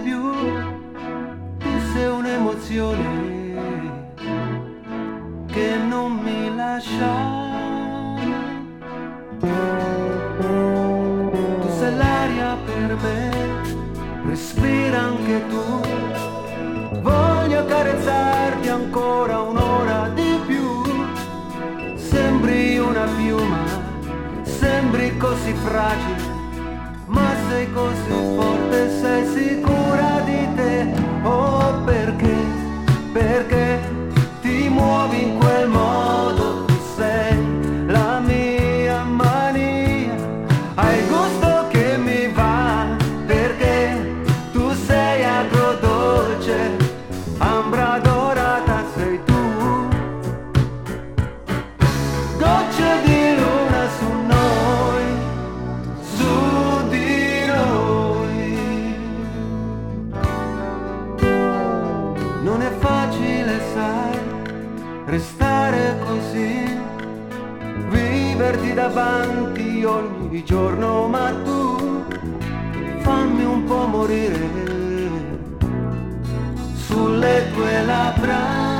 più, tu sei un'emozione che non mi lascia. Tu sei l'aria per me, respira anche tu. Voglio accarezzarti ancora un'ora di più. Sembri una piuma, sembri così fragile, ma sei così forte, sei sicura di te. Oh, perché, perché ti muovi in quel modo? Tu sei la mia mania, hai il gusto che mi va, perché tu sei agrodolce, ambra dorata sei tu. Gocce di luna su noi, su di noi. Non è facile, sai, restare così, viverti davanti ogni giorno, ma tu fammi un po' morire sulle tue labbra.